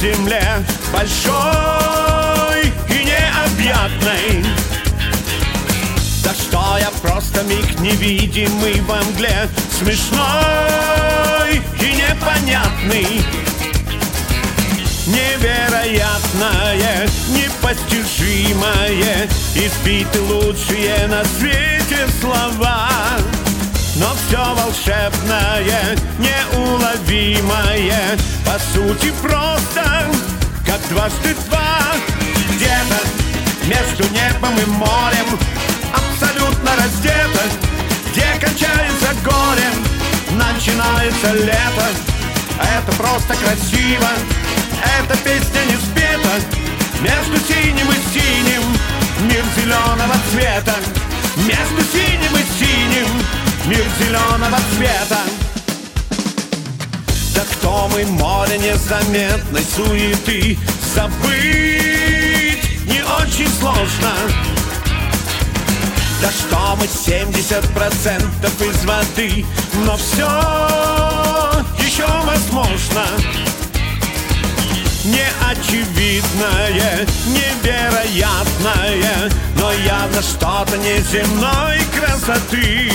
земле большой и необъятной. Да что я просто миг невидимый во мгле, смешной и непонятный. Невероятное, непостижимое, избиты лучшие на свете слова. Но все волшебное, неуловимое, по сути просто, как дважды два. Где-то между небом и морем, абсолютно раздето, где кончается горе, начинается лето. Это просто красиво, эта песня не спета. Между синим и синим мир зеленого цвета. Между синим и синим мир зеленого цвета. Да кто мы, море незаметной суеты, забыть не очень сложно. Да что мы 70% из воды, но все еще возможно. Неочевидное, невероятное, но явно что-то неземной красоты.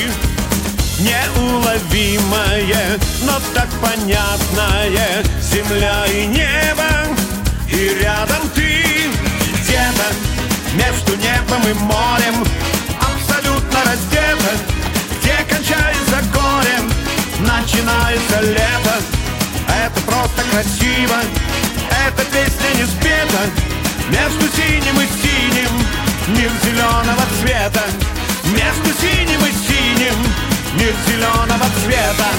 Неуловимое, но так понятное, земля и небо, и рядом ты. Где-то между небом и морем, абсолютно раздето, где кончается горе, начинается лето. Это просто красиво, эта песня не спета. Между синим и синим мир зеленого цвета. Между синим и синим мир зеленого цвета.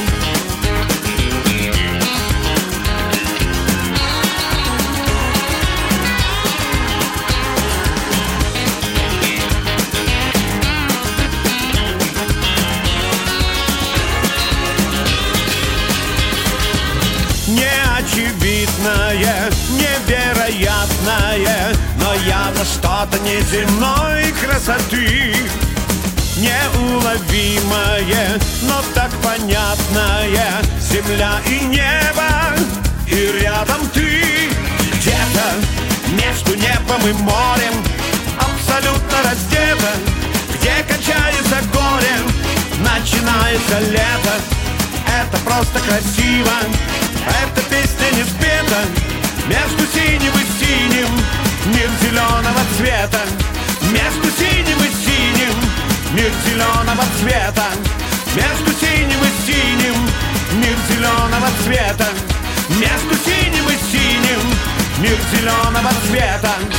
Неочевидное, невероятное, но явно что-то неземной красоты. Неуловимое, но так понятное, земля и небо, и рядом ты. Где-то между небом и морем, абсолютно раздето, где кончается горе, начинается лето. Это просто красиво, эта песня не спета. Между синим и синим мир зеленого цвета. Между синим и синим мир зеленого цвета. Между синим и синим мир зеленого цвета. Между синим и синим мир зеленого цвета.